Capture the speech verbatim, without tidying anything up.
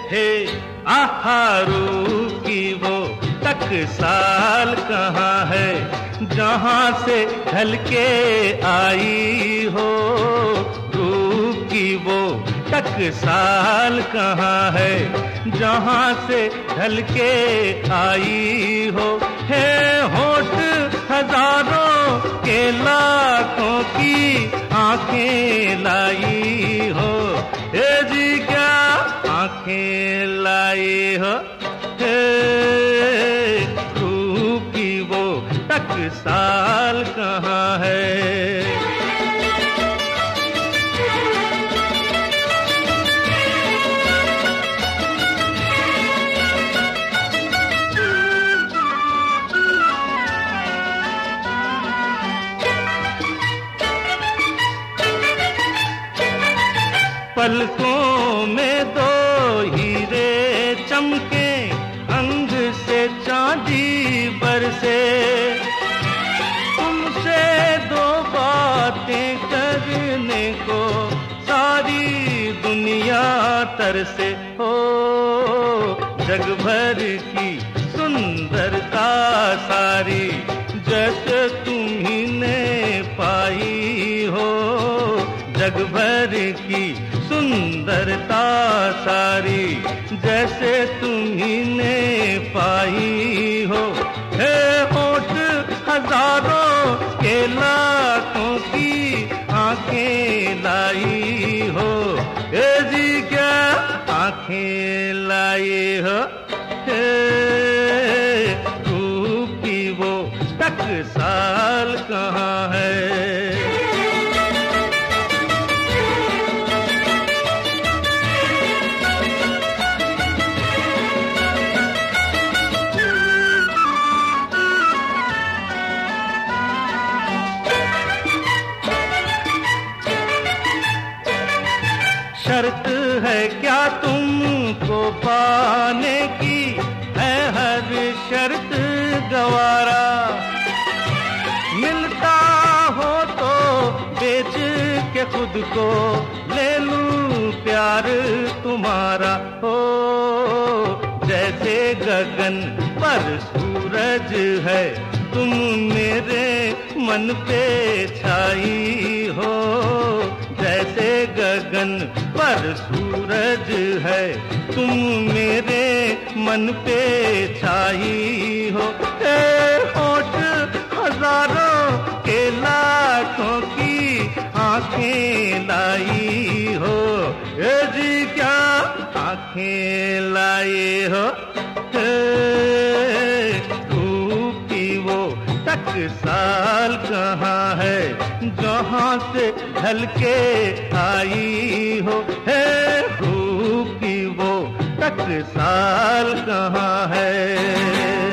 हे आहारू की वो टकसाल कहाँ है, जहाँ से ढल के आई हो। रूप की वो टकसाल कहाँ है, जहाँ से ढल के आई हो। है होठ हजारों के लाखों की आंखें लाई हो। हे जी क्या आंखें लाई हो। हे रूप की वो टकसाल कहाँ है। पलकों में दो हीरे चमके, अंग से चांदी बरसे। तुमसे दो बातें करने को सारी दुनिया तरसे। हो जग भर की सुंदरता सारी जैसे तुम्ही पाई हो। जग भर की सुंदरता सारी जैसे तुम्ही पाई हो। हे होठ हजारों के लाखों की आंखें लाई हो। हे जी क्या आंखें लाई हो। हे रूप की वो टकसाल कहाँ है। शर्त है क्या तुमको पाने की, है हर शर्त गवारा। मिलता हो तो बेच के खुद को ले लूं प्यार तुम्हारा। हो जैसे गगन पर सूरज है, तुम मेरे मन पे छाई हो। जैसे गगन पर सूरज है, तुम मेरे मन पे छाई हो। ए होठ हजारों के लाखों की आंखें लाई हो। ए जी क्या आंखें लाई हो। रूप की वो टकसाल कहाँ है, जहाँ से ढल के आई हो। है रूप की वो टकसाल कहाँ है।